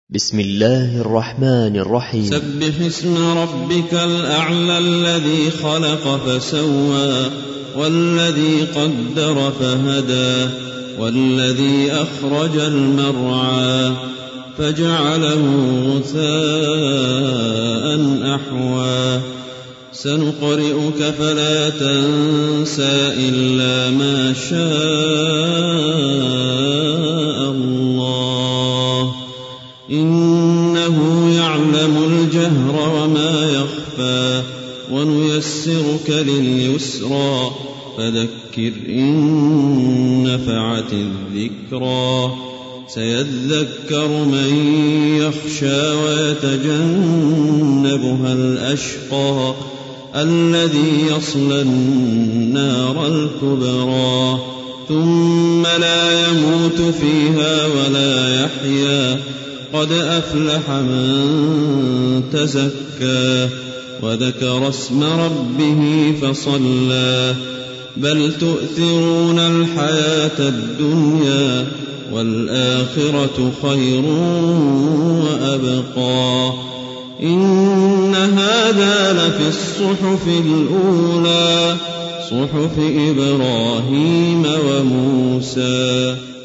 بسم الله الرحمن الرحيم. سبح اسم ربك الأعلى الذي خلق فسوى والذي قدر فهدى والذي أخرج المرعى فجعله غثاء أحوى سنقرئك فلا تنسى إلا ما شاء الله إنه يعلم الجهر وما يخفى ونيسرك لليسرى فذكر إن نفعت الذكرى سيذكر من يخشى ويتجنبها الأشقى الذي يصلى النار الكبرى ثم لا يموت فيها ولا يحيا قد أفلح من تزكى وذكر اسم ربه فصلى بل تؤثرون الحياة الدنيا والآخرة خير وأبقى إن هذا لفي الصحف الأولى صحف إبراهيم وموسى.